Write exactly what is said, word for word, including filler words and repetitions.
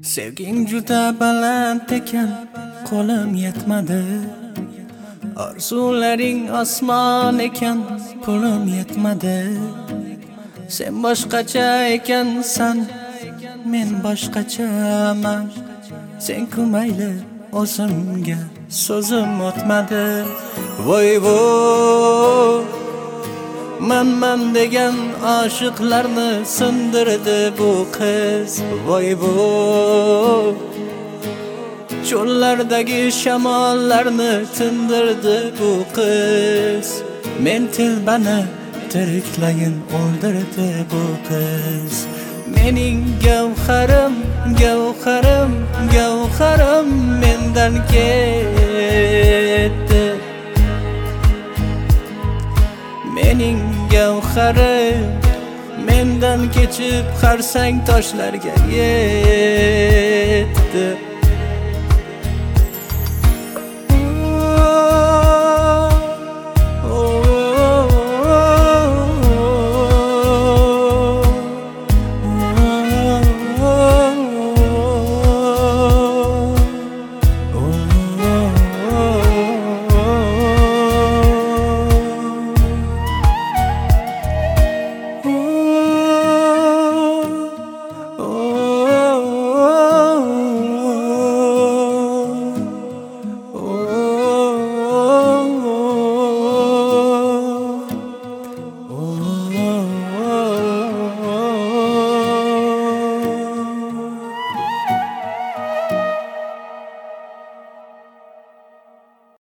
Sevging juda baland ekan, qo'lim yetmadi. Orzularing osmon ekan, pulim yetmadi. Sen boshqacha ekansan, men boshqachaman. Sen kumayli o'zimga so'zim o'tmadi. Voy voy, man man degan oshiqlarni sindirdi bu qiz. Voy voy, cho'llardagi shamollarni tindirdi bu qiz. Men telbani tiriklayin o'ldirdi bu qiz. Mening gavharim, gavharim, gavharim mendan ketdi. Mening gavharim mendan kechib qarsang toshlarga